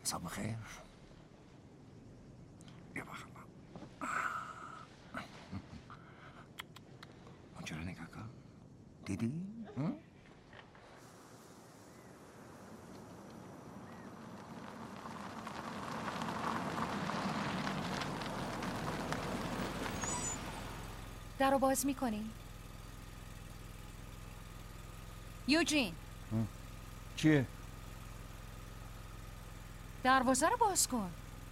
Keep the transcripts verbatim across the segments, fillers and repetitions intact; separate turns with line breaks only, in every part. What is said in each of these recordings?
صباح خیر. بیا بخم اونجا رو نگاه کن. دیدی؟
در رو باز میکنی؟ یوجین
چیه؟
دروازه رو باز کن.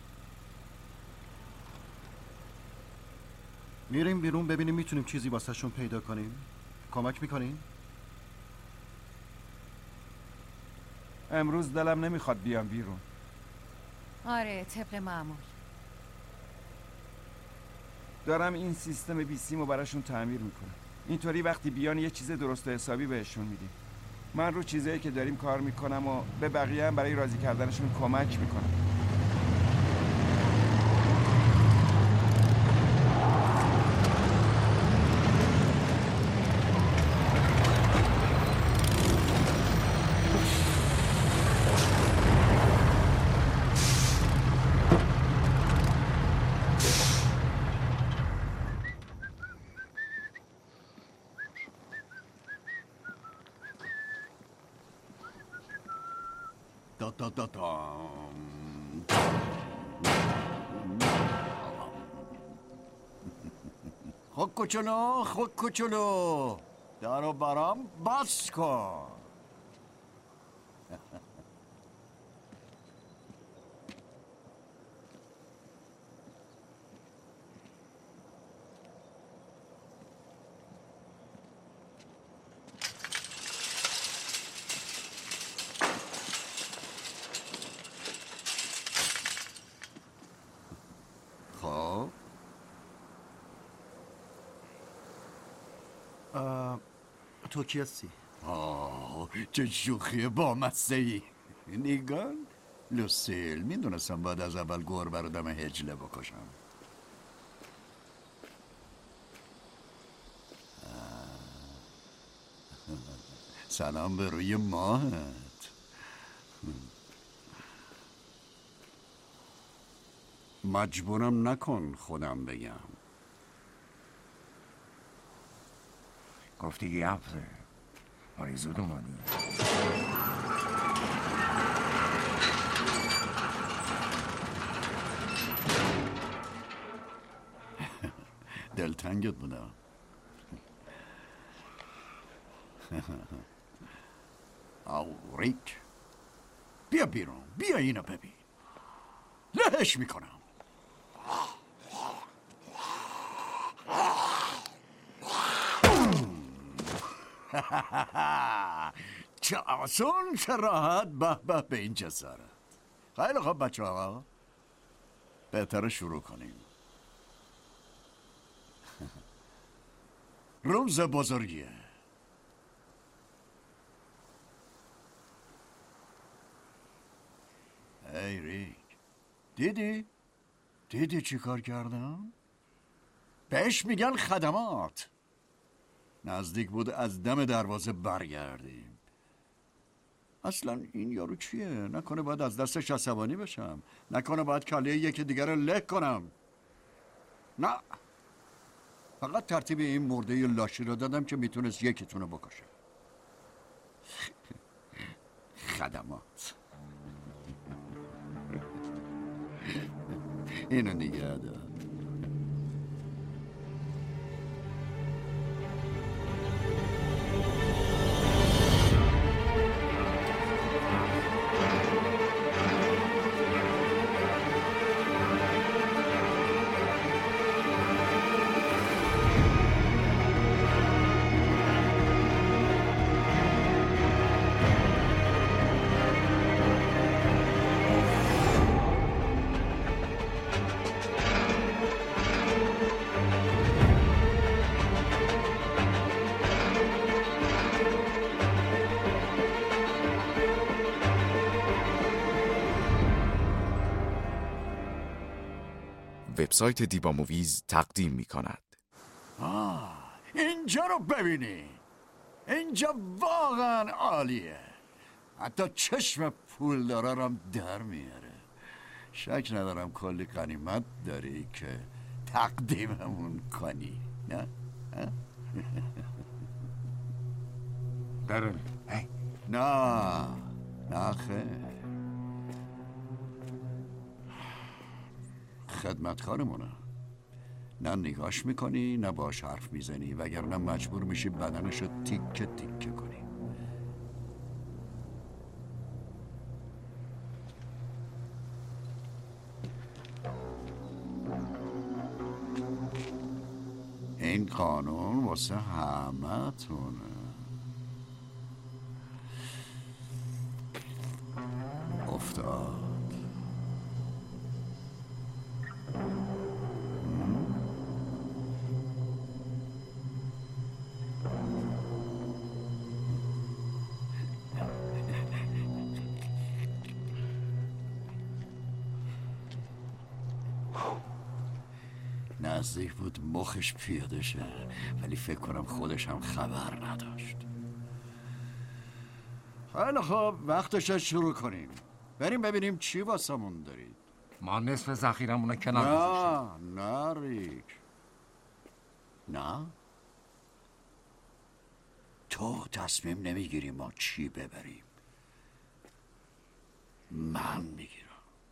میریم بیرون ببینیم میتونیم چیزی واسه شون پیدا کنیم. کمک میکنین؟
امروز دلم نمیخواد بیام بیرون.
آره طبق معمول.
دارم این سیستم بیسیمو براشون تعمیر میکنم. اینطوری وقتی بیان یه چیز درست و حسابی بهشون میدیم. من رو چیزایی که داریم کار میکنم و به بقیه هم برای راضی کردنشون کمک میکنم.
دا دا دا دا. خود کوچولو خود کوچولو درو برام باز کن. خب
تو کی هستی؟
آه چه شوخی با مسته نیگان لوسیل میدونستم باید از اول گربه رو دم هجله بکشم. سلام به روی ماهت. مجبورم نکن خودم بگم.
گفتی یه هفته آره زود اومدی.
دلتنگت بودم. آوریک بیا بیرون، بیا اینو ببین. لهش میکنم. چه آسون، چه راحت. به به به این جسارت. خیلی خوب بچه ها، بهتره شروع کنیم. روز بزرگیه. ای ریک، دیدی؟ دیدی چی کار کردم؟ بهش میگن خدمات. نزدیک بود از دم دروازه برگردیم. اصلا این یارو چیه؟ نکنه باید از دستش عصبانی بشم؟ نکنه باید کله یکی دیگر رو له کنم؟ نه، فقط ترتیب این مرده لاشی رو دادم که میتونست یکیتونو بکشه. خدمات. اینو نگه دار.
وبسایت دیبا موویز تقدیم می کند.
آه، اینجا رو ببینی. اینجا واقعا عالیه. حتی چشم پول دارارم در میاره. شک ندارم کلی غنیمت داری که تقدیممون کنی، نه؟
برم هی
نه نه خیر، خدمتکارمونه. نه نگاش میکنی نه باش حرف میزنی، وگرنه مجبور میشی بدنشو تیکه تیکه کنی. این قانون واسه همه تونه. افتاد. نزدیک بود مخش پیاده شه، ولی فکر کنم خودش هم خبر نداشت. خیلی خب، وقتش شروع کنیم. بریم ببینیم چی واسمون دارید.
ما نصف ذخیرمون کنار گذاشتیم.
نه نه ریک، نه تو تصمیم نمیگیری ما چی ببریم، من میگیرم.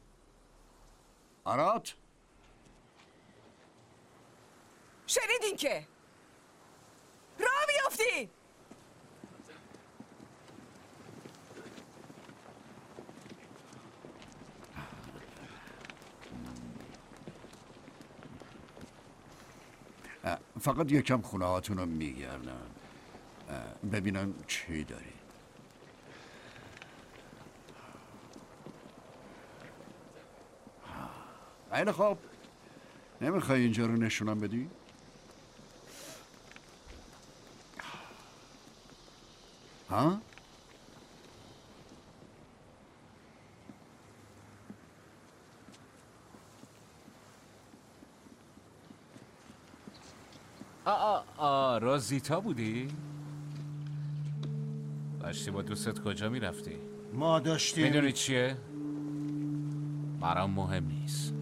آرات
شنیدین که راه بیافتین.
فقط یکم خونه هاتون رو میگردن ببینن چی داری. خیلی خب، نمیخوای اینجا رو نشونم بدی؟ ها؟
آ آ آ رازیتا بودی؟ داشتی با دوستت کجا میرفتی؟
ما داشتیم.
میدونی چیه؟ برام مهم نیست.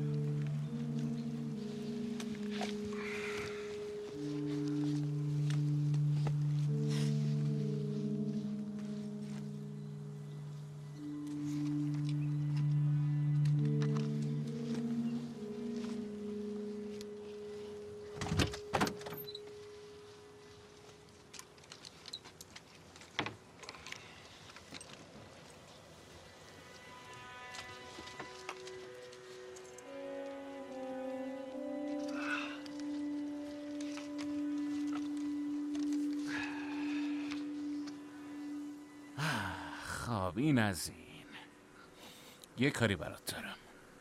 خب این از این. یه کاری برات دارم.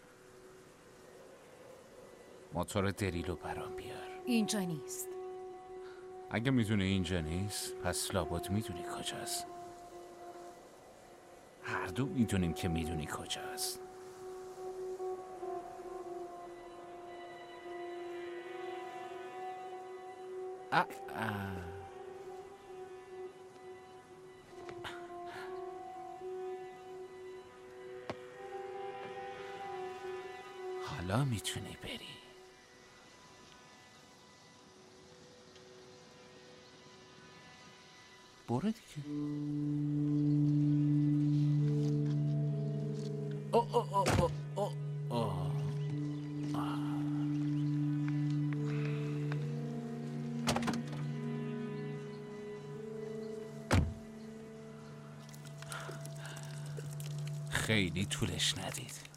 موتور دریلو برام بیار.
اینجا نیست.
اگه میدونی اینجا نیست پس لابد میدونی کجاست. هر دو میدونیم که میدونی کجاست. اه اه. حالا میتونی بری. برو دیگه. او او او او او او. خیلی طولش ندید.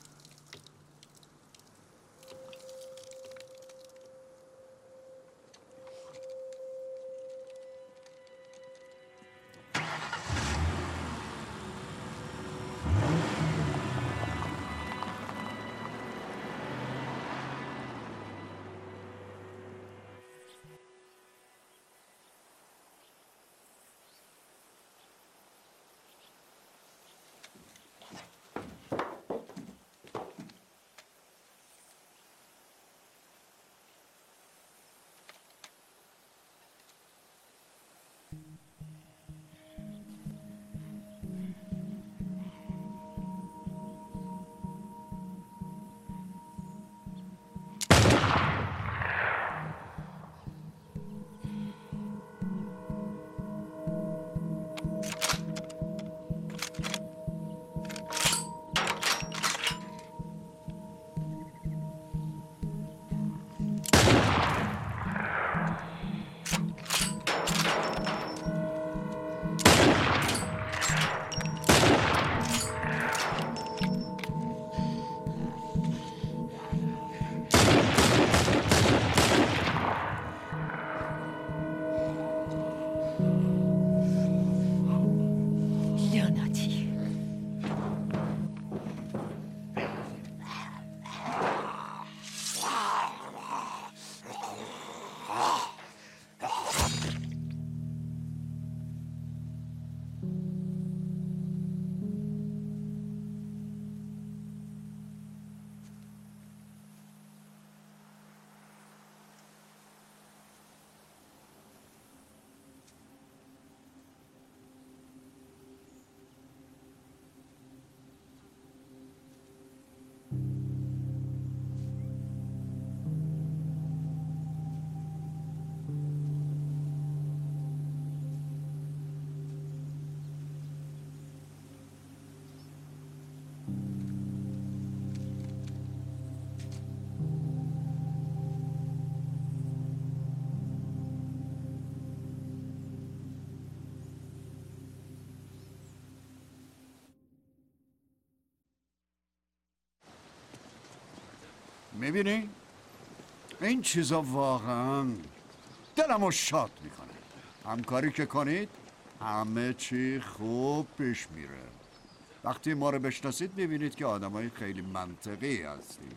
میبینی؟ این چیزا واقعا دلمو شاد میکنه. همکاری که کنید همه چی خوب پیش میره. وقتی ما رو بشناسید میبینید که آدمای خیلی منطقی هستید.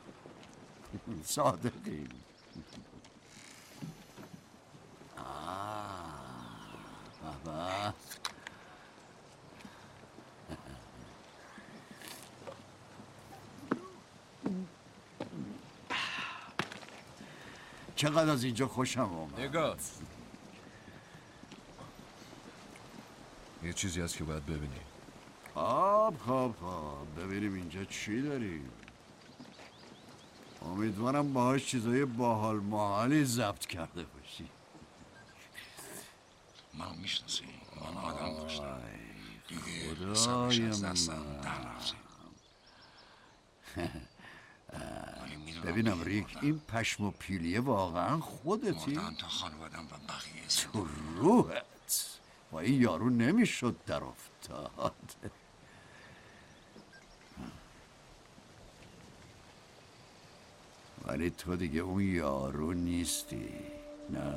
صادقین. بابا چقدر از اینجا خوشم آمد.
نگاه یه چیزی هست که باید ببینی.
خب خب خب ببینیم اینجا چی داریم. امیدوارم باهاش چیزای باحال ماحالی ضبط کرده باشی.
منو میشناسی؟ من آدم داشتم دیگه
خدای
حسابش از دستم
من.
در نفسی.
ببینم ریک، این پشم و پیلیه واقعا خودتی؟
مردن تا خانوادم و بقیه زنده.
تو روحت با این یارو نمیشد در افتاد. ولی تو دیگه اون یارو نیستی، نه؟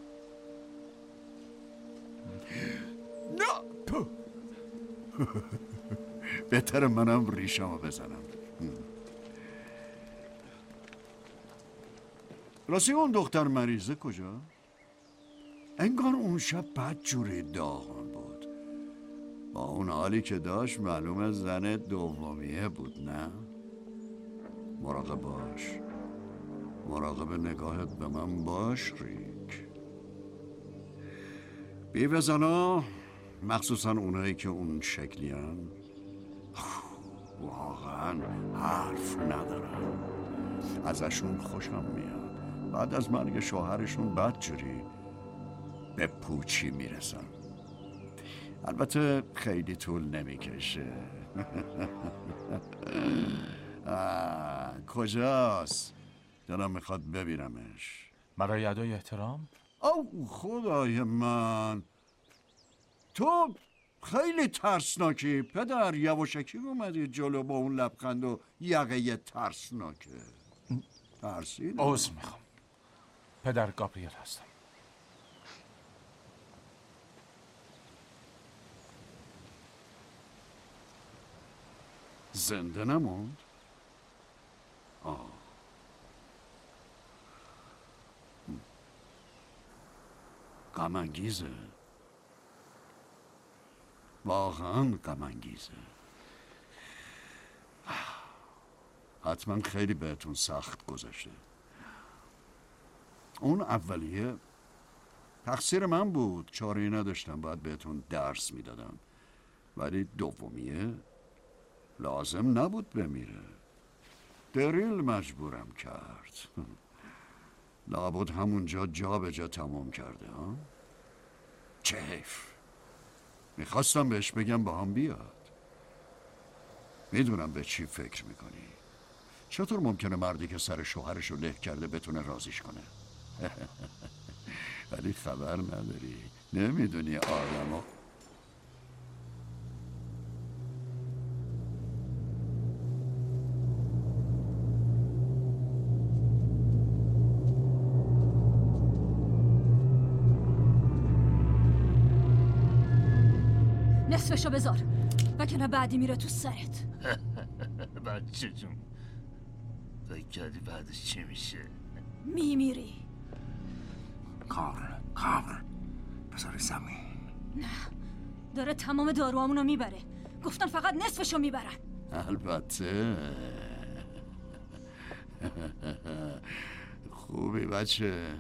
نه تو بهتر منم ریشمو بزنم. راستی اون دختر مریضه کجا؟ انگار اون شب بد جوری داغون بود. با اون حالی که داشت معلومه زن دومیه بود، نه؟ مراقب باش، مراقب نگاهت به من باش ریک. بیوه زنا، مخصوصا اونایی که اون شکلی هن، واقعا حرف ندارن. ازشون خوشم میاد. بعد از مرگ شوهرشون بدجوری به پوچی میرسن. البته خیلی طول نمیکشه. کجاست؟ دلم میخواد ببینمش.
برای ادای احترام؟
او خدای من، تو خیلی ترسناکی پدر. یواشکی اومدی جلو با اون لبخند و یقه ترسناکه. ترسیدم.
عذر میخوام. پدر گابریل هستم.
زنده نموند؟ آه. غم انگیزه، واقعا غم انگیزه. حتما خیلی بهتون سخت گذشته. اون اولیه تقصیر من بود، چاره‌ای نداشتم، باید بهتون درس میدادم. ولی دومیه لازم نبود بمیره. دریل مجبورم کرد. لابد همونجا جا به جا تمام کرده ها. چه حیف. میخواستم بهش بگم با هم بیاد. میدونم به چی فکر میکنی. چطور ممکنه مردی که سر شوهرش رو له کرده بتونه رازیش کنه؟ ولی خبر نداری، نمیدونی آدمو.
نصفشو بذار وگرنه بعدی میره تو سرت.
بچه جون فکر کردی بعدش چی میشه؟
میمیری.
کار کار بذاری زمین.
نه، داره تمام داروامونو میبره. گفتن فقط نصفشو میبرن.
البته. خوبی بچه.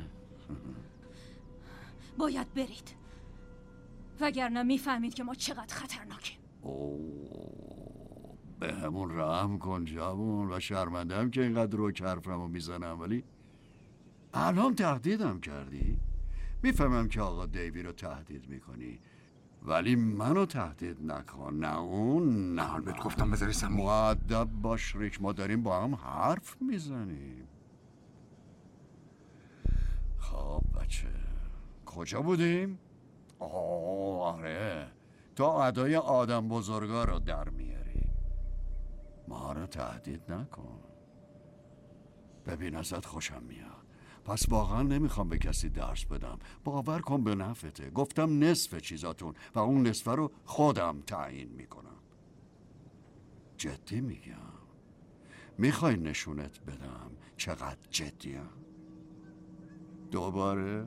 باید برید وگرنه میفهمید که ما چقدر خطرناکیم.
اوه، به همون رحم کن جوون. و شرمندم که اینقدر رو حرفمو میزنم، ولی الان تهدیدم کردی. میفهمم که آقا دیوی رو تهدید میکنی، ولی منو تهدید نکن. نه اون نه.
بهت گفتم بذاری زمین.
مؤدب باش ریک، ما داریم با هم حرف میزنیم. خب بچه، کجا بودیم؟ آه آره، تا ادای آدم بزرگا رو در میاری. ما رو تهدید نکن. ببین ازت خوشم میاد. پس واقعا نمیخوام به کسی درس بدم. باور کن به نفته. گفتم نصف چیزاتون و اون نصف رو خودم تعیین میکنم. جدی میگم. میخوای نشونت بدم چقدر جدیم؟ دوباره؟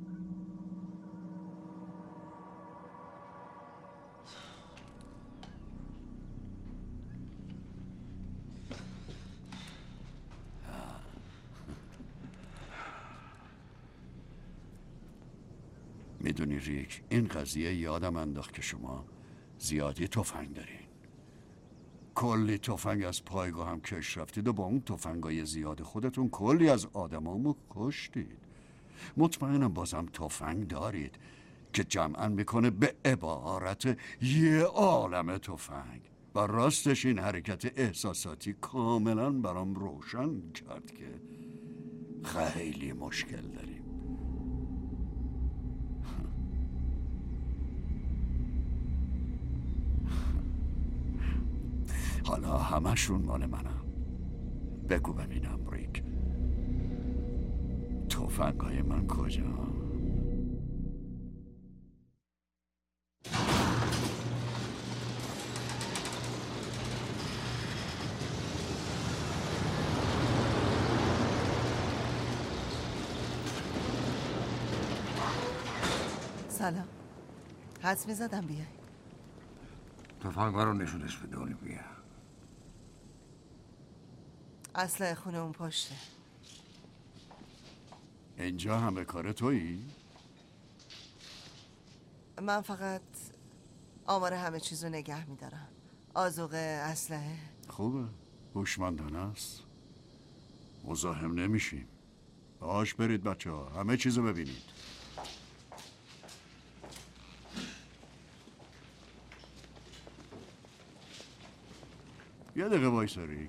میدونی ریک، این قضیه یادم انداخت که شما زیادی تفنگ دارین. کلی تفنگ از پایگاه هم کش رفتید و با اون تفنگای زیاد خودتون کلی از آدمامو کشتید. مطمئنم بازم تفنگ دارید که جمعاً میکنه به عبارت یه عالم تفنگ. و راستش این حرکت احساساتی کاملاً برام روشن کرد که خیلی مشکل داریم. حالا همشون مال منم. بگو ببینم ریک، تفنگای من کجا؟
سلام. حدس میزدم بیای.
تفنگا رو نشونش بده اولیویا.
اسلحه خونه اون پشته.
اینجا همه کار تویی؟
من فقط آمار همه چیز رو نگه میدارم. آذوقه، اسلحه.
خوبه، هوشمندانه است. مزاحم نمیشیم. باش برید بچه ها، همه چیزو ببینید. یه دقیقه وایسا ریک.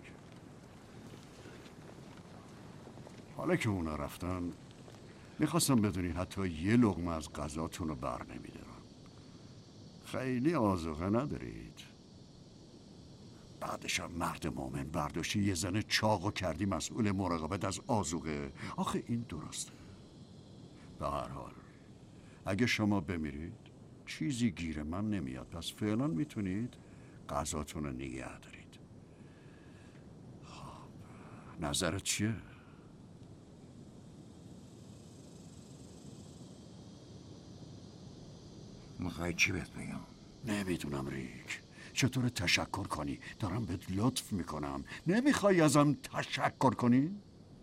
حالا که اونا رفتن میخواستم بدونی حتی یه لقمه از غذاتون رو بر نمیدارم. خیلی آذوقه ندارید. بعدش هم مرد مومن برداشتی یه زن چاق و کردی مسئول مراقبت از آذوقه. آخه این درسته؟ به هر حال اگه شما بمیرید چیزی گیر من نمیاد. پس فعلا میتونید غذاتون رو نگه دارید. خب نظرت چیه؟
میخوای چی بهت بگم؟
نمیدونم ریک. چطور تشکر کنی؟ دارم بهت لطف میکنم. نمیخوای ازم تشکر کنی؟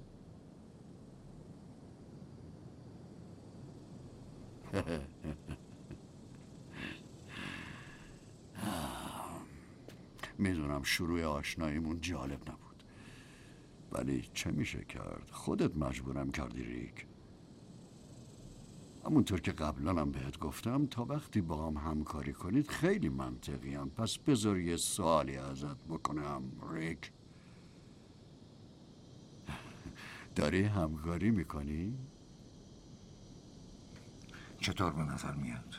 میدونم شروع آشناییمون جالب نبود، ولی چه میشه کرد؟ خودت مجبورم کردی ریک. همونطور که قبلا هم بهت گفتم تا وقتی با هم همکاری کنید خیلی منطقی هم. پس بذار یه سوالی ازت بکنم ریک. داری همکاری میکنی؟
چطور به نظر میاد؟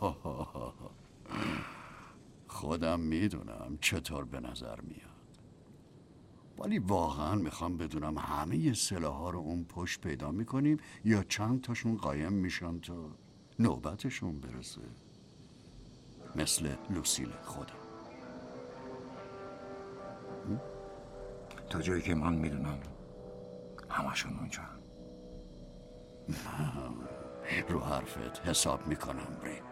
خودم میدونم چطور به نظر میاد، ولی واقعا میخوام بدونم همه سلاح‌ها رو اون پشت پیدا میکنیم یا چند تاشون قایم میشن تا نوبتشون برسه، مثل لوسیل خودم.
تا جایی که من میدونم همشون اونجا.
رو حرفت حساب میکنم ریک.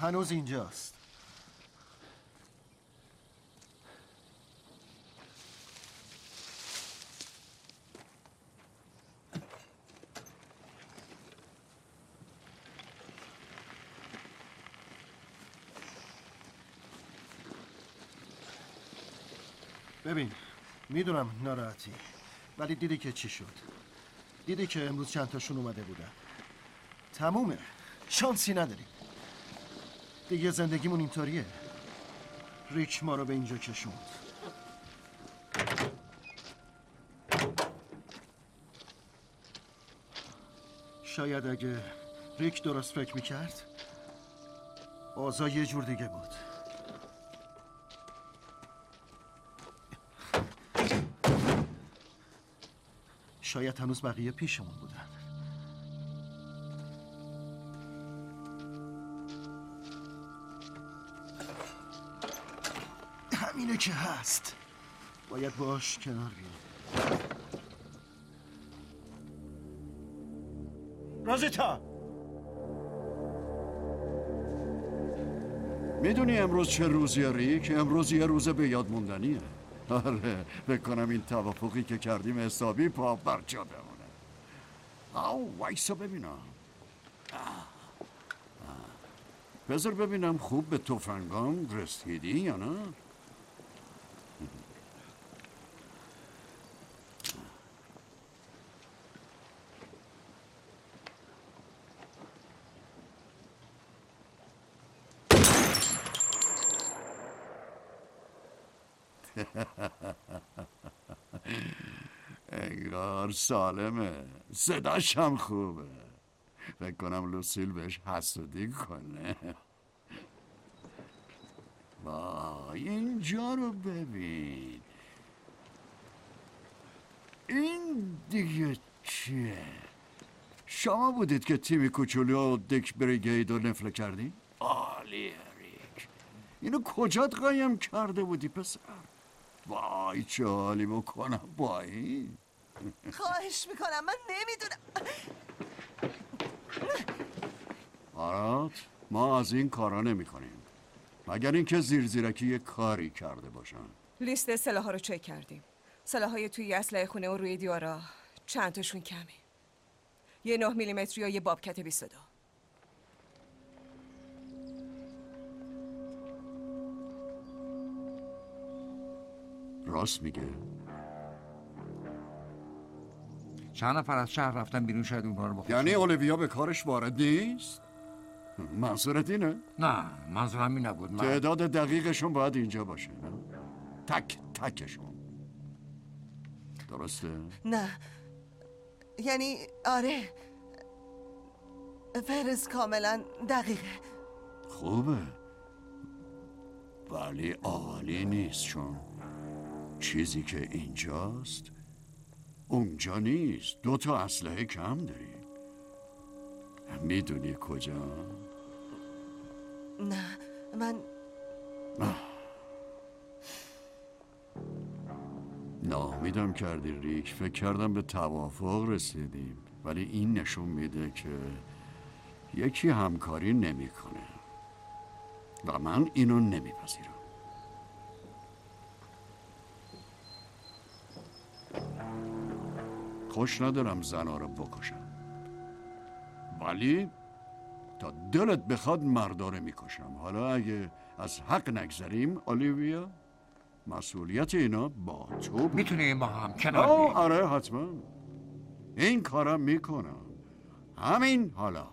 هنوز اینجاست. ببین، میدونم ناراحتی، ولی دیدی که چی شد. دیدی که امروز چند تاشون اومده بودن. تمومه، شانسی نداریم دیگه. زندگیمون اینطوریه. ریک ما رو به اینجا کشوند. شاید اگه ریک درست فکر میکرد اوضاع یه جور دیگه بود. شاید هنوز بقیه پیشمون بودن. همینه که هست. باید باش کنار بیایی. رازیتا،
میدونی امروز چه روزیه ریک؟ امروز یه روز به یاد موندنیه. آره، بکنم این توافقی که کردیم حسابی پا بر جا بمونه. آو وایسا ببینم. بذار ببینم خوب به تفنگام رسیدی یا نه؟ انگار سالمه، صداش هم خوبه. فکر کنم لوسیل بهش حسودی کنه. وای اینجا رو ببین. این دیگه چیه؟ شما بودید که تیمی کوچولو و دک بریگید رو نفله کردی؟ عالیه ریک. اینو کجات قایم کرده بودی پسر؟ وای چه حالی بکنم با این.
خواهش میکنم، من نمیدونم.
آراد، ما از این کارا نمی کنیم مگر اینکه زیر زیرکی یه کاری کرده باشن.
لیست سلاح ها رو چک کردیم. سلاح های توی اسلحه خونه و روی دیوارا چند تاشون کمه. یه نه میلیمتری و یه بابکت بیست و دو.
راست میگه؟
چند نفر از شهر رفتن بیرون، شاید اونها رو بخورن.
یعنی اولویا به کارش وارد نیست؟ منظورت اینه؟
نه، منظورم این نبود. من...
تعداد دقیقشون باید اینجا باشه، نه؟ تک تکشون. درسته؟
نه، یعنی آره، فرز کاملا دقیقه.
خوبه، ولی عالی نیست، چون چیزی که اینجاست اونجا نیست. دو تا اسلحه کم داری. میدونی کجا؟
نه من
ناامیدم کردی ریک. فکر کردم به توافق رسیدیم، ولی این نشون میده که یکی همکاری نمیکنه و من اینو نمیپذیرم. خوش ندارم زنا رو بکشم، ولی تا دلت بخواد مرداره میکشم. حالا اگه از حق نگذریم اولیویا، مسئولیت اینا با تو.
میتونی با هم کنار بیاییم؟
آره حتما، این کارم میکنم همین حالا.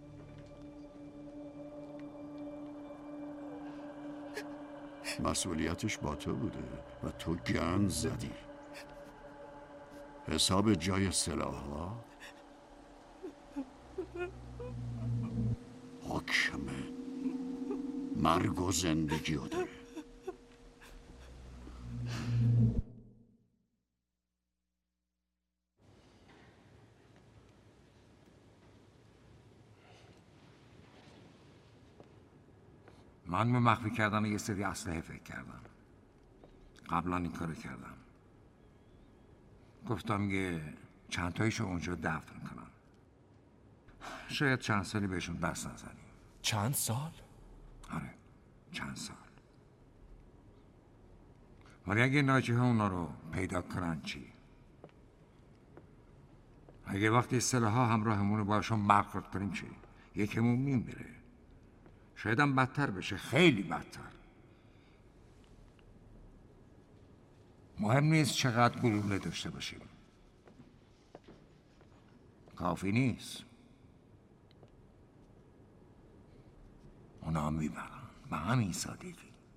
مسئولیتش با تو بوده و تو گند زدی. حساب جای سلاح‌ها حکم مرگ و زندگی رو داره.
من به مخفی کردن یه سری اسلحه فکر کردم. قبلا این کارو کردم. گفتم یه چند تاییشو اونجا دفن کنم. شاید چند سالی بهشون دست نزنیم.
چند سال؟
آره چند سال. ولی اگه ناجی ها اونا رو پیدا کنن چی؟ اگه وقتی سلاح ها همراهمون رو باشون برخورد کنیم چی؟ یکیمون میمیره. شاید هم بدتر بشه، خیلی بدتر. مهم نیست چقدر گلوله داشته باشیم، کافی نیست. اونا میبرن به همین سادگی.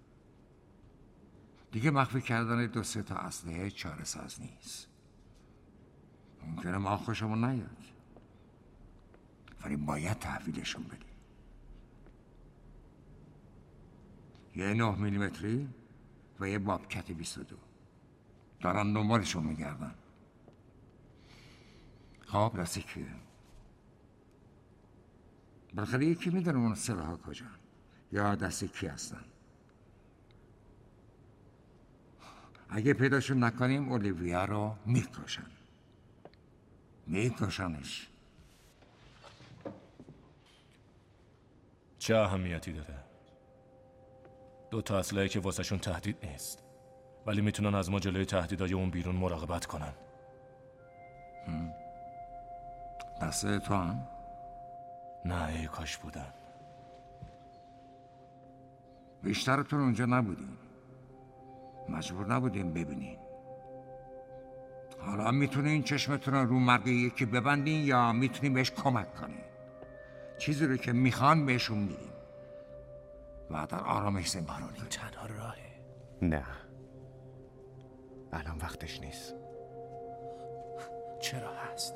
دیگه مخفی کردن دو سه تا اسلحه چاره ساز نیست. ممکنه ما خوشمون نیاد، ولی باید تحویلشون بدیم. یه نه میلیمتری و یه بابکت بیست و دو دارن دنبالشون میگردن. خب دست کیه؟ بالاخره یکی میدونه اون سلاح ها کجا یا دست کی هستن. اگه پیداشون نکنیم اولیویا رو میکشن میکشنش.
چه اهمیتی داره؟ دو تا اسلحه که واسهشون تهدید نیست، ولی میتونن از ما جلوی تهدیدای اون بیرون مراقبت کنن.
دسته تو هم؟
نه ای کاش بودن.
بیشترتون اونجا نبودیم، مجبور نبودیم ببینین. حالا میتونین چشمتون رو مرگ یکی ببندین یا میتونین بهش کمک کنین. چیزی رو که میخوان بهشون میدیم و در آرامش زندگی کنین.
تنها راهه.
نه الان وقتش نیست.
چرا هست؟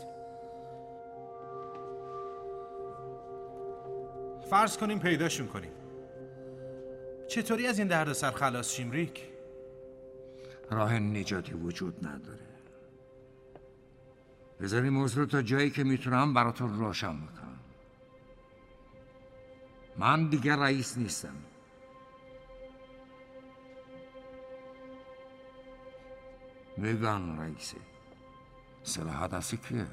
فرض کنیم پیداشون کنیم. چطوری از این دردسر خلاص شیم ریک؟
راه نجاتی وجود نداره. بذاریم موضوع تا جایی که میتونم براتون روشن میکنم. من دیگه رئیس نیستم. میگن رئیسه. سلاح دستی کیه؟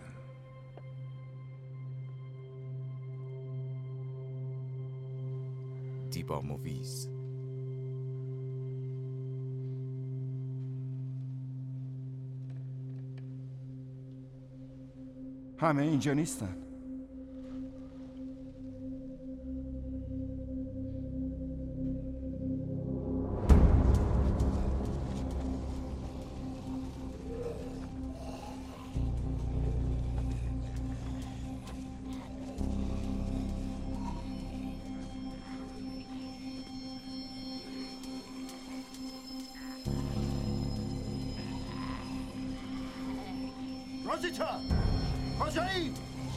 دیبا موویز.
همه اینجا نیستن.
روزیتا کجایی؟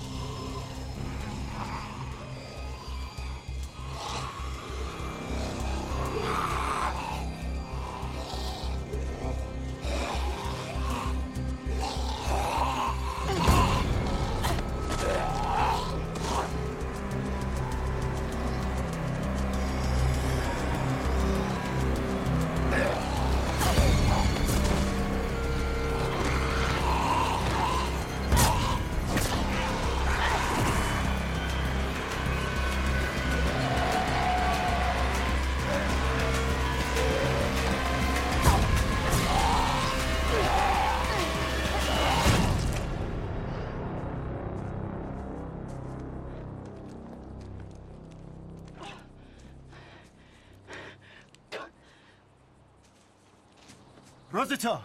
روزیتا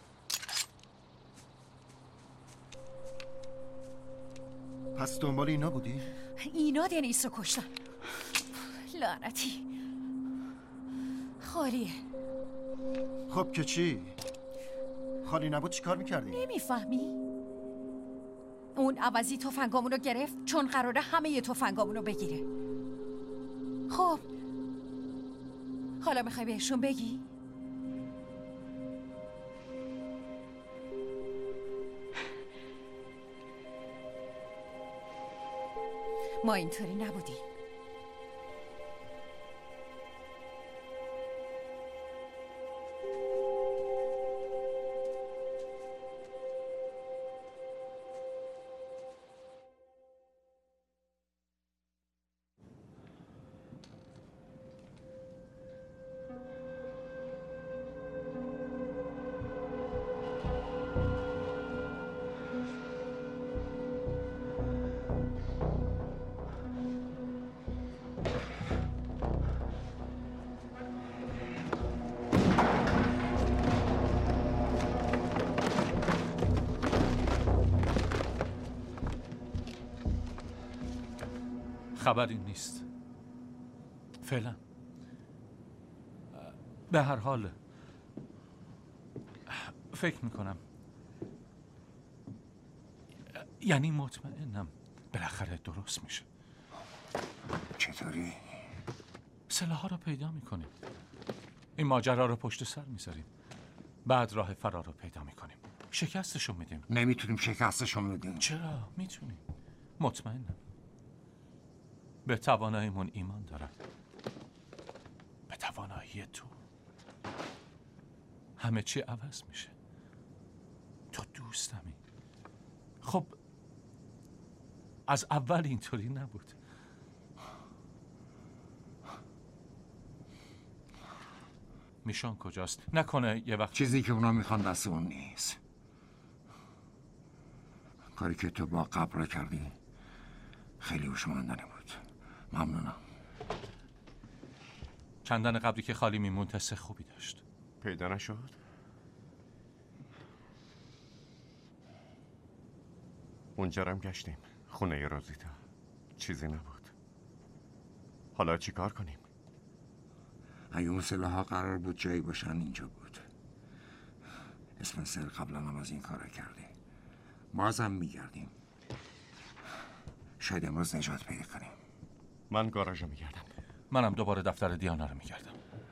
پس دنبال اینا بودی؟
اینا دنیس رو کشتن. لعنتی. خالیه.
خب که چی؟ خالی نبود چی کار میکردی؟
نمیفهمی؟ اون عوضی تفنگامون رو گرفت چون قراره همه ی تفنگامون رو بگیره. خب حالا میخوای بهشون بگی؟ ما اینطوری نبودیم.
خبری نیست فعلا. به هر حال فکر میکنم، یعنی مطمئنم بالاخره درست میشه.
چطوری؟
سلاح‌ها رو پیدا میکنیم، این ماجرا رو پشت سر میذاریم، بعد راه فرار رو پیدا میکنیم، شکستشو میدیم.
نمیتونیم شکستشو میدیم.
چرا؟ میتونیم، مطمئنم. به تواناییمون ایمان دارم، به توانایی تو. همه چی عوض میشه. تو دوستمی. خب از اول اینطوری نبود. میشان کجاست؟ نکنه یه وقت
چیزی که اونا میخوان دست اون نیست. کاری که تو با قبر کردی خیلی هوشمندانه بود. ممنونم.
کندن قبری که خالی میموند حس خوبی داشت.
پیدا نشد؟ اونجا رم گشتیم، خونه رازیتا، چیزی نبود. حالا چی کار کنیم؟
اگه اون سلاح‌ها قرار بود جایی باشن اینجا بود. اسپنسر قبلا هم از این کار کرده. بازم میگردیم، شاید امروز نجات پیدا کنیم.
من گاراژ رو میگردم.
منم دوباره دفتر دیانا رو میگردم.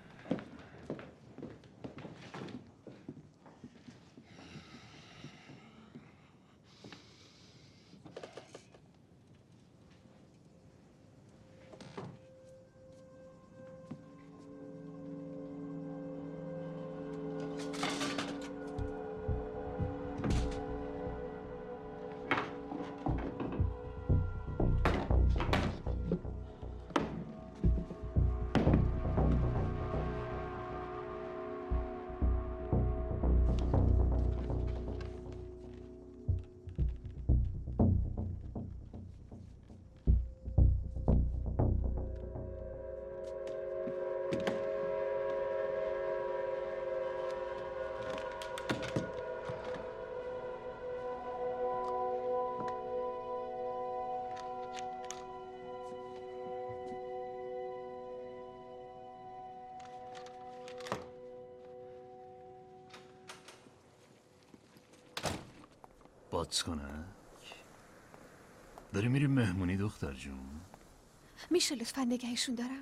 باتسکنک داری میری مهمونی دختر جون؟
میشه لطفا نگهشون دارم؟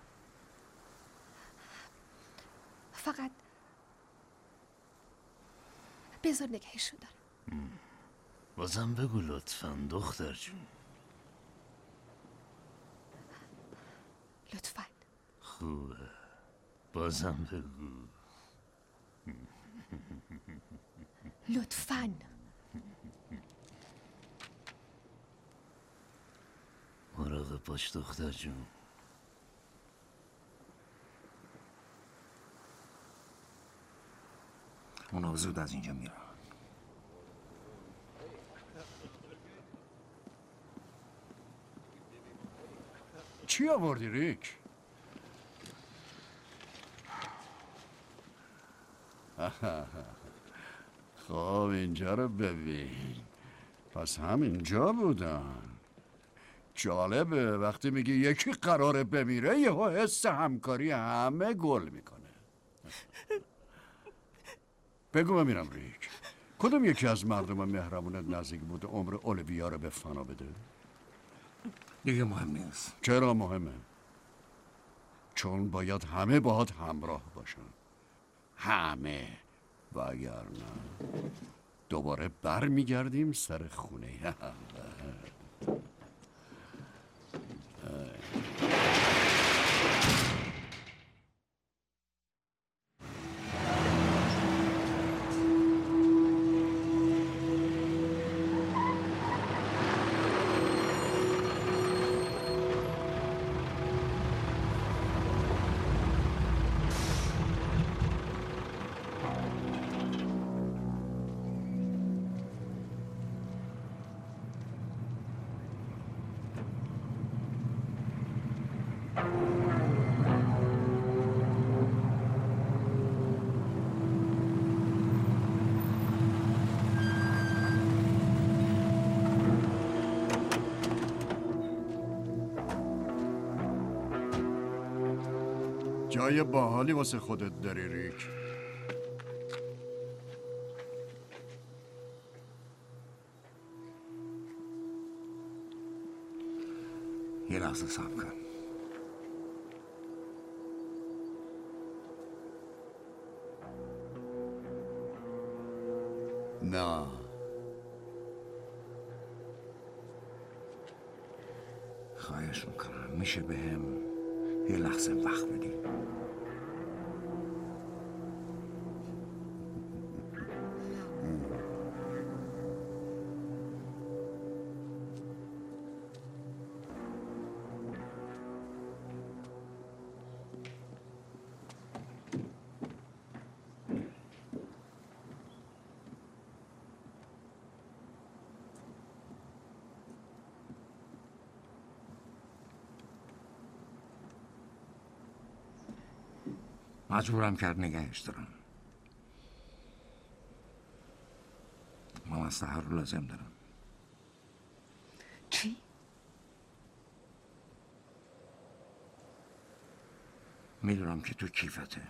فقط بذار نگهشون دارم.
بازم بگو لطفا دختر جون.
لطفا.
خوبه، بازم بگو.
لطفا.
مراقب باش دختر جون.
اونا زود از اینجا میرن.
چی آوردی ریک؟ خب اینجا رو ببین. پس همینجا بودن. جالبه وقتی میگی یکی قراره بمیره یهو حس همکاری همه گل میکنه. بگو بمیرم ریک، کدوم یکی از مردم مهربونت نزدیک بود عمر اولویا رو به فنا بده؟
دیگه مهم نیست.
چرا مهمه؟ چون باید همه باهات همراه باشن. همه. وگرنه دوباره بر میگردیم سر خونه جای باحالی واسه خودت داری ریک.
یه لحظه صبر کن.
نه
خواهش میکنم میشه به هم یه لحظه وقت بدی؟ مجبورم کرد نگهش دارم. من اسلحه رو لازم دارم.
چی؟
میدونم که تو کیفته.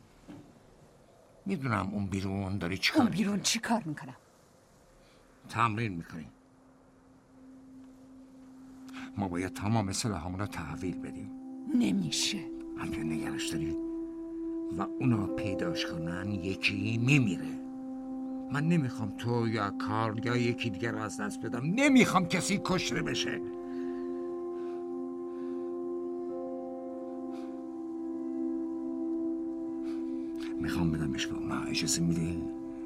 میدونم اون بیرون داری چی کار
اون بیرون چی کار میکنم؟
تمرین میکنی. ما باید تمام سلاحامون رو تحویل بدیم.
نمیشه.
اگه نگرش داری و اونا پیداش کنن یکی میمیره. من نمیخوام تو یا کارل یا یکی دیگر رو از دست بدم. نمیخوام کسی کشته بشه. میخوام بدمش به اونا. اجازه میدی؟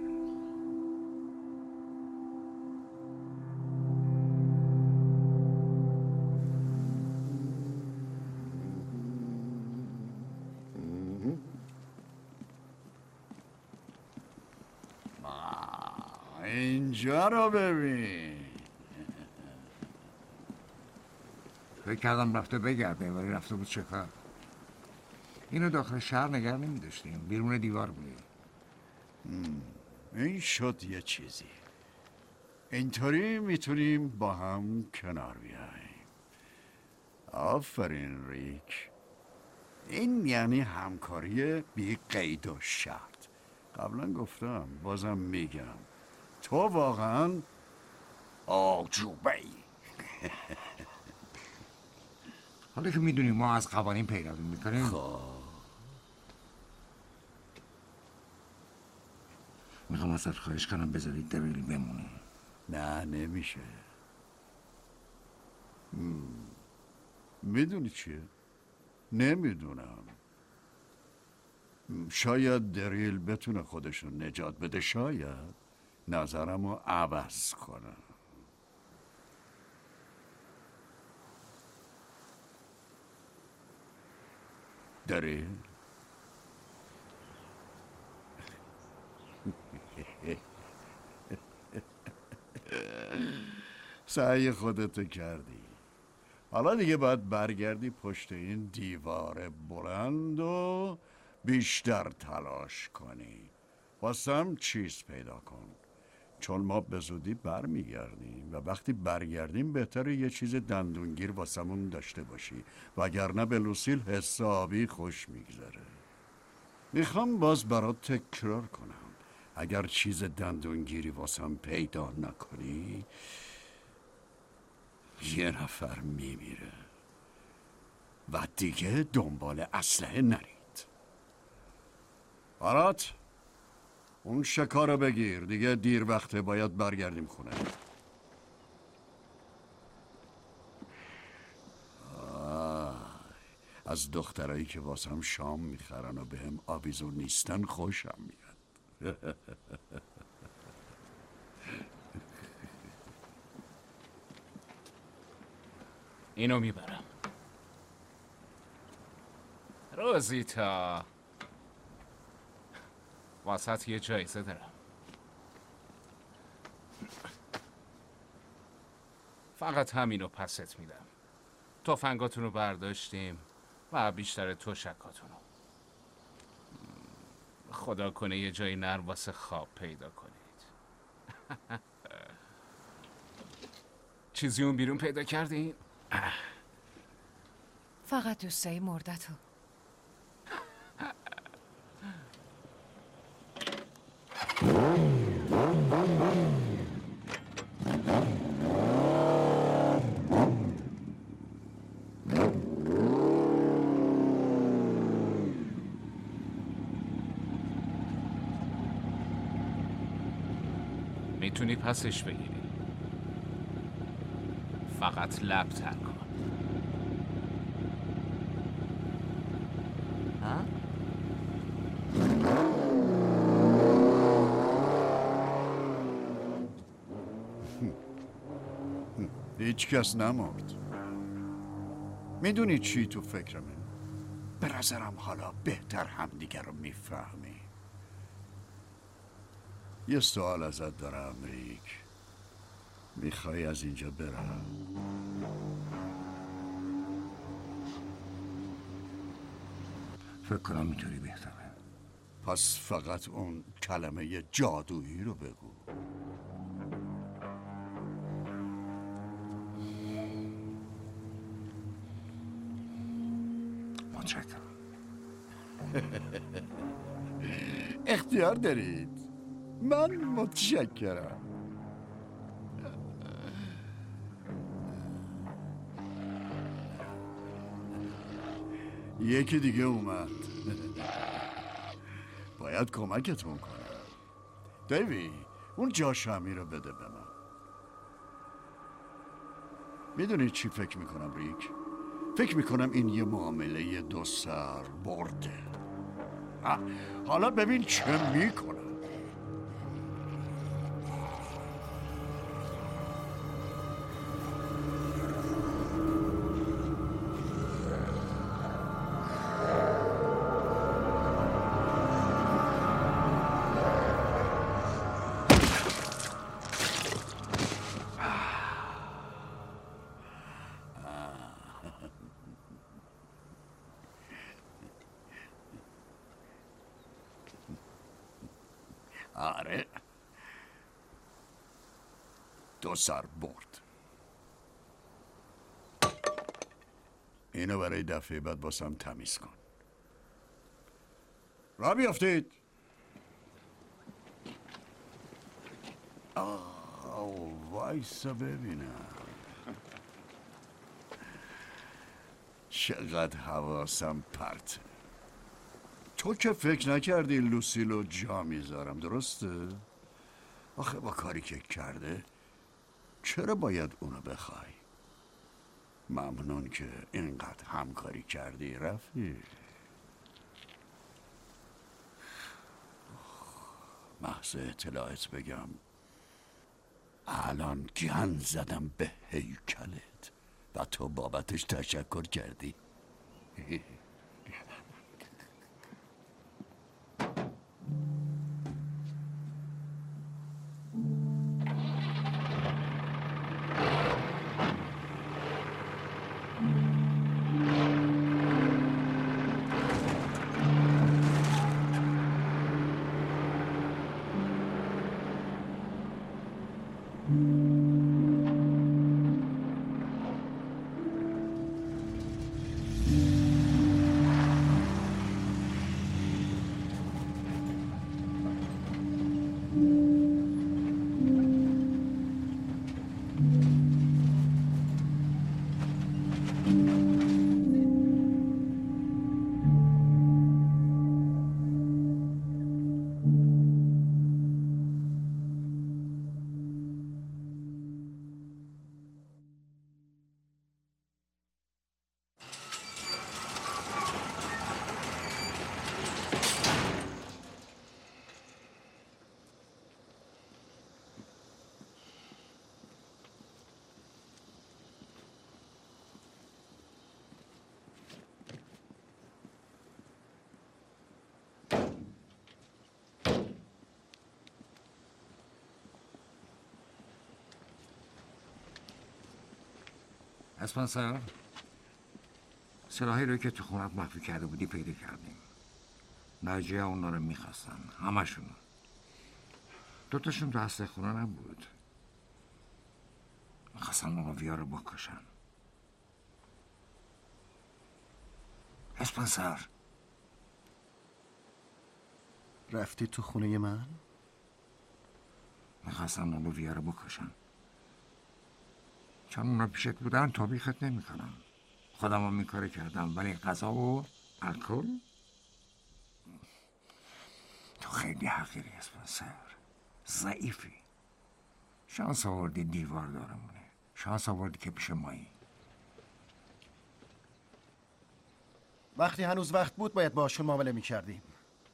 اینجا رو ببین.
فکر کردم رفته بگرده ولی رفته بود چه کار. اینو داخل شهر نگر نمی داشتیم. بیرون دیوار بودیم.
این شد یه چیزی. اینطوری میتونیم با هم کنار بیاییم. آفرین ریک. این یعنی همکاری بی قید و شرط. قبلا گفتم بازم میگم تو واقعا آجوبه‌ای.
حالا که میدونیم ما از قوانین پیروی میکنیم میخوام ازت خواهش کنم بذارید دریل بمونه.
نه نمیشه. میدونی چیه؟ نمیدونم. شاید دریل بتونه خودشو نجات بده. شاید نظرمو عوض کنم. دریل سعی خودتو کردی. حالا دیگه باید برگردی پشت این دیوار بلند و بیشتر تلاش کنی. واسم چیز پیدا کن، چون ما به زودی برمیگردیم و وقتی برگردیم بهتره یه چیز دندونگیر واسمون داشته باشی، وگرنه به لوسیل حسابی خوش میگذره. میخوام باز برات تکرار کنم، اگر چیز دندونگیری واسم پیدا نکنی یه نفر میمیره و دیگه دنبال اسلحه نرید. برات اون شکارو بگیر، دیگه دیر وقته، باید برگردیم خونه. آه. از دخترایی که واسم شام میخرن و به هم آویزون نیستن خوشم میاد.
اینو میبرم. روزیتا، واسط یه جایزه دارم. فقط همینو پست میدم. تفنگاتونو برداشتیم و بیشتر تشکاتونو. خدا کنه یه جای نرم واسه خواب پیدا کنید. چیزی اون بیرون پیدا کردین؟
فقط دوستای مردتو.
میتونی پسش بگیری، فقط لب تر کن.
ها؟
هیچ کس نمرد. میدونی چی تو فکرمه؟ به نظرم حالا بهتر همدیگر رو میفهمی. یه سوال ازت دارم ریک. میخوای از اینجا برم؟
فکر کنم میتونی بهتره.
پس فقط اون کلمه جادویی رو بگو.
متشکرم.
اختیار دارید. من متشکرم. یکی دیگه اومد. باید کمکتون کنم. دیوی اون جاشمی رو بده به من. میدونی چی فکر میکنم ریک؟ فکر میکنم این یه معامله دو سر برده. حالا ببین چه میکنم. آره دو سر برد. اینو برای دفعه بعد باسم تمیز کن. را بیافتید. آه وایسا ببینم چقدر حواسم پرته. تو که فکر نکردی لوسیلو جا میذارم، درسته؟ آخه با کاری که کرده چرا باید اونو بخوای؟ ممنون که اینقدر همکاری کردی رفیق. محض اطلاعت بگم الان گن زدم به هیکلت و تو بابتش تشکر کردی.
اسپانسر سلاحی رو که تو خونت مخفی کرده بودی پیدا کردیم. ناجیه اونا رو میخواستن، همشون. دوتاشون تو اصل خونه نبود. میخواستن معاویه رو بکشن. اسپانسر
رفتی تو خونه من؟
میخواستن اولویا رو بکشن. چون اونا پیشت بودن طبیخت نمی کنم. خودم هم این کار کردم، ولی غذا و الکل تو خیلی حقیری اسپانسر. ضعیفی. شانس آوردی دیوار دارمونه. شانس آوردی که پیش مایی.
وقتی هنوز وقت بود باید باشون معامله میکردیم.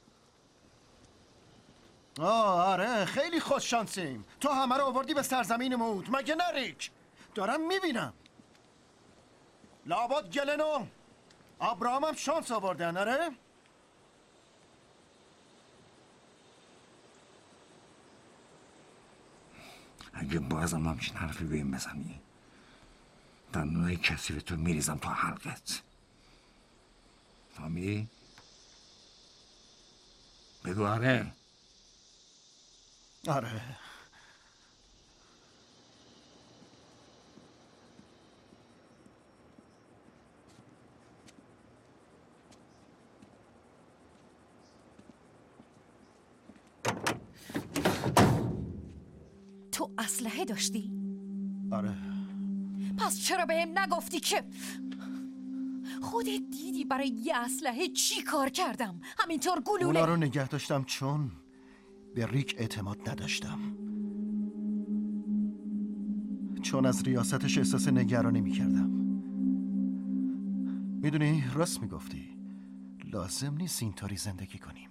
آه آره خیلی خوش شانسیم. تو همه رو آوردی به سرزمین موت. مگه نریک؟ دارم میبینم. لابد گلنو ابراهام هم شانس آوردن. آره
اگه بازم همچین حرفی به این بزنی دندونای کثیف تو میریزم تو حلقت. فهمیدی؟ بگو آره.
آره
تو اسلحه داشتی؟
آره.
پس چرا بهم نگفتی که خودت دیدی برای یه اسلحه چی کار کردم؟ همینطور گلوله.
اونا رو نگه داشتم چون به ریک اعتماد نداشتم. چون از ریاستش احساس نگرانی میکردم. میدونی راست میگفتی. لازم نیست اینطوری زندگی کنیم.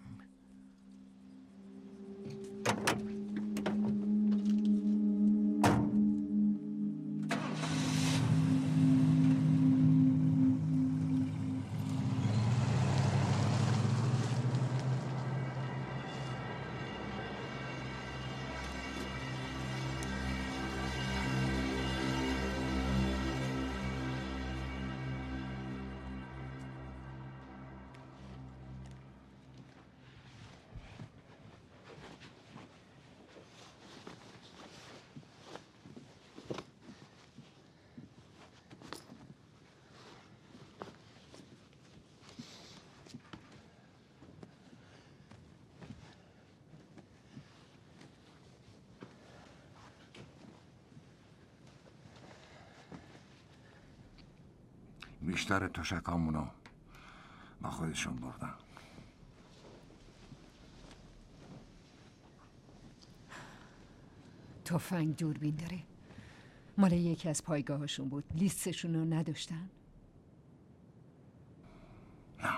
بیشتر تشکامونو با خودشون بردن.
تفنگ دوربین داره. مال یکی از پایگاهاشون بود. لیستشون رو نداشتن؟
نه.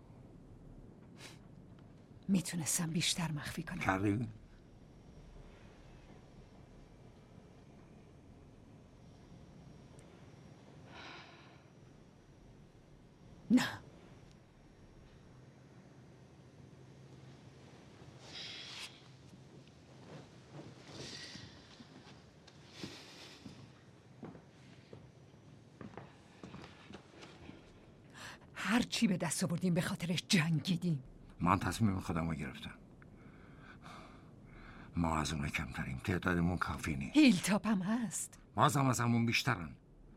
میتونستم بیشتر مخفی کنم.
کردی؟
نه. هر چی به دست آوردیم به خاطرش جنگیدیم.
من تصمیم خودم رو گرفتم. ما از اونها کمتریم. تعدادمون کافی نیست.
هیلتاپ هم هست.
بازم از همون بیشترن.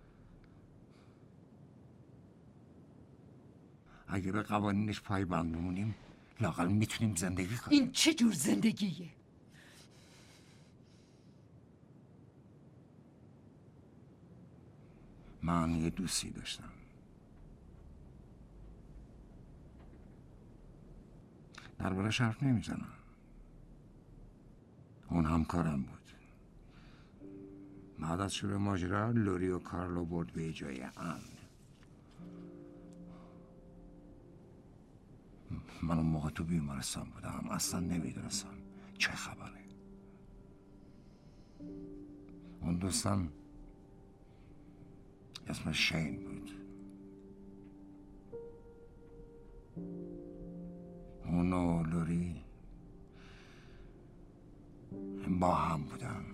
اگه به قوانینش پایبند بمونیم لااقل میتونیم زندگی کنیم.
این چه جور زندگیه؟
من یه دوستی داشتم. دربارش حرف نمیزنم. اون همکارم بود. بعد از شروع ماجرا لوری و کارلو برد به جای امن. من اون موقع تو بیمارستان بودم. اصلا نمیدونستم چه خبره. اون دوستم اسمش شین بود. اون و لوری با هم بودن.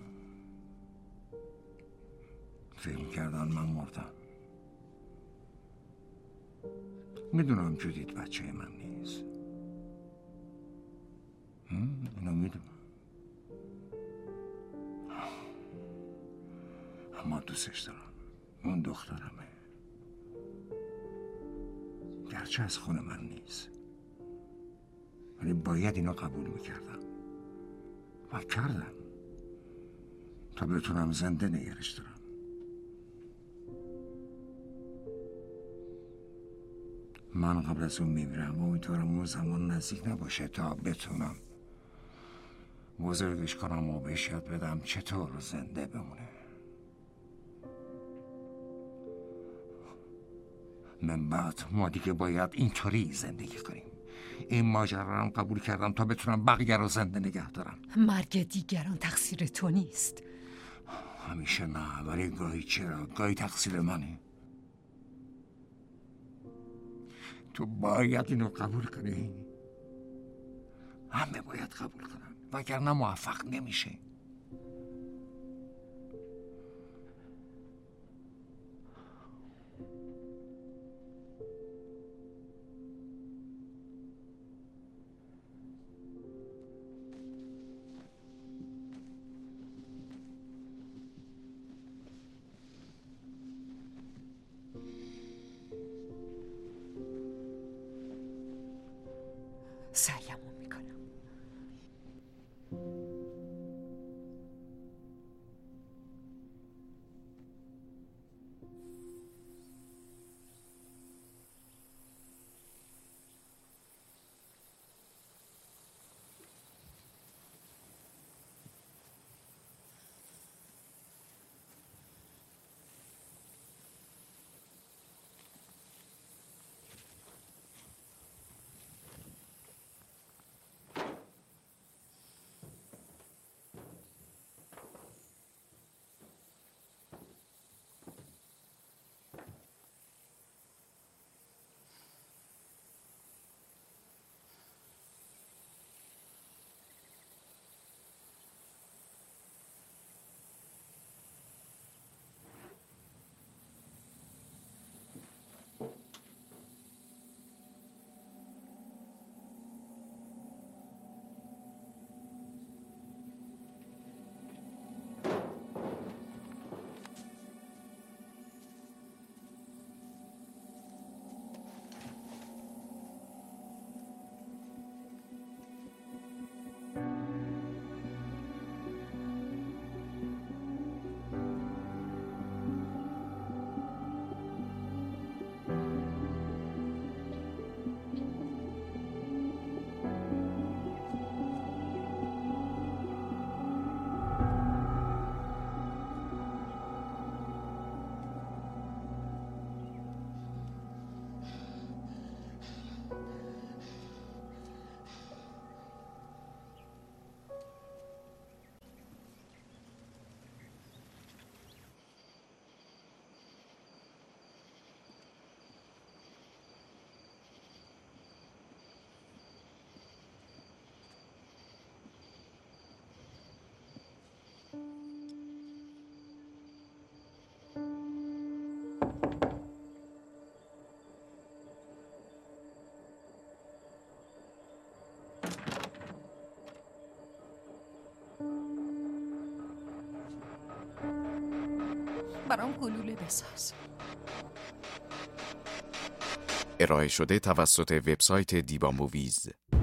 فکر کردن من مردم. میدونم جودیت بچه من نیست. اینو میدونم. اما دوستش دارم. اون دخترمه. گرچه از خون من نیست ولی باید اینو قبول میکردم و کردم. تا بتونم زنده نگرش دارم. من قبل از اون میمیرم و امیدوارم اون زمان نزدیک نباشه تا بتونم بزرگش کنم و بهش یاد بدم چطور زنده بمونه. من بعد ما دیگه باید اینطوری زندگی کنیم. این ماجرا رو هم قبول کردم تا بتونم بقیه رو زنده نگه دارم.
مرگ دیگران تقصیر تو نیست.
همیشه نه، ولی گاهی چرا؟ گاهی تقصیر منه. تو باید اینو قبول کنی. همه باید قبول کنن، وگرنه موفق نمیشه.
سعیمون میکنم.
برام گلوله بساز.
ارائه شده توسط وبسایت دیبا موویز.